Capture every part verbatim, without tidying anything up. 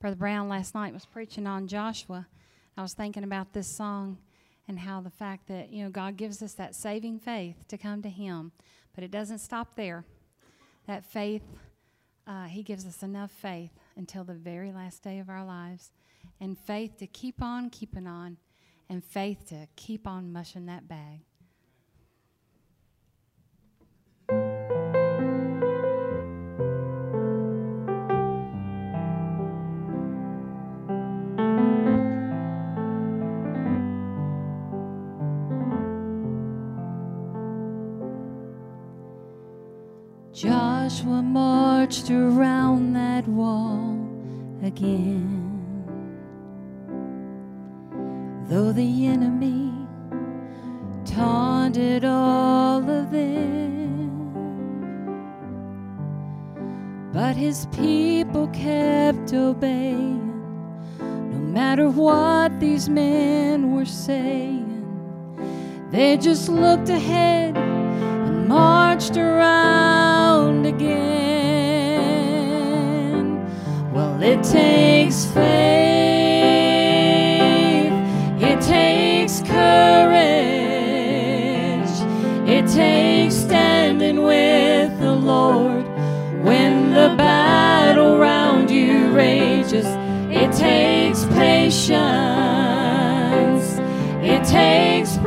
Brother Brown last night was preaching on Joshua. I was thinking about this song and how the fact that, you know, God gives us that saving faith to come to Him. But it doesn't stop there. That faith, uh, He gives us enough faith until the very last day of our lives. And faith to keep on keeping on. And faith to keep on mushing that bag. Joshua marched around that wall again. Though the enemy taunted all of them, but his people kept obeying, no matter what these men were saying. They just looked ahead and marched around again. Well, it takes faith. It takes courage. It takes standing with the Lord when the battle round you rages. It takes patience. It takes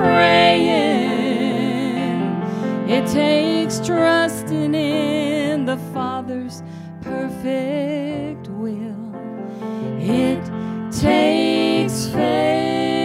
praying. It takes trusting in the Father's perfect will. It takes faith.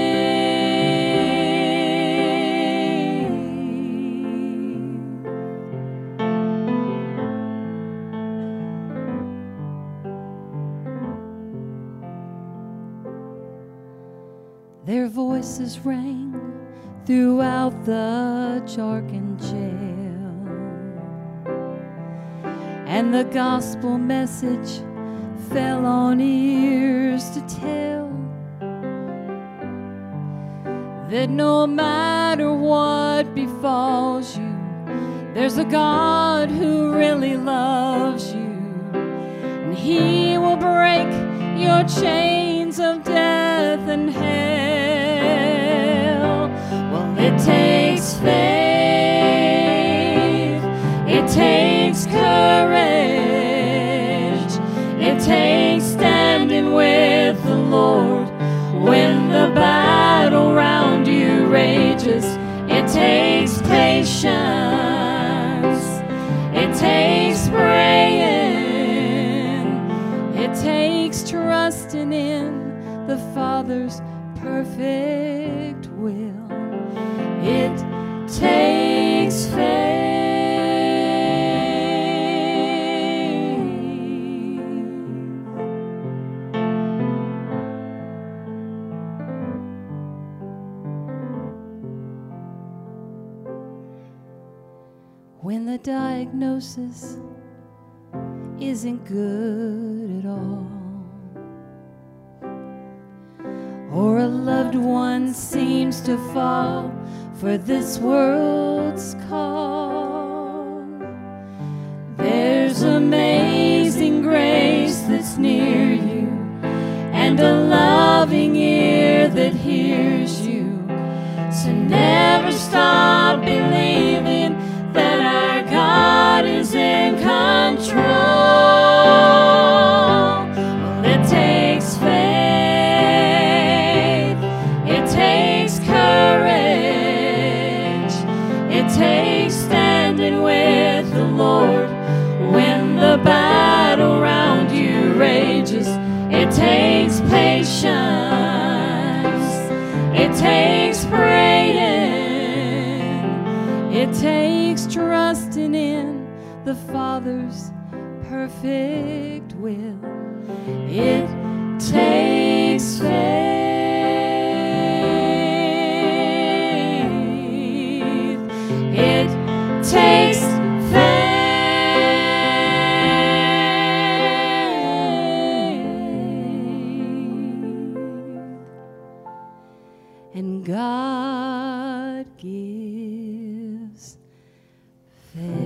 Their voices rang throughout the darkened jail, and the gospel message fell on ears to tell that no matter what befalls you, there's a God who really loves you, and He will break your chains of death and hell. Well, it takes faith. It takes courage. It takes standing with the Lord when the battle round you rages. It takes patience. It takes praying. It takes trusting in the Father's perfect will. It takes faith. When the diagnosis isn't good at all, or a loved one seems to fall for this world's call, there's amazing grace that's near you, and a loving ear that hears you. So never stop believing that our God is in control. Well, it takes faith. It takes courage. It takes standing with the Lord when the battle round you rages. It takes patience. It takes praying. It takes trusting in the Father's perfect will. It takes faith. It takes faith. And God gives faith.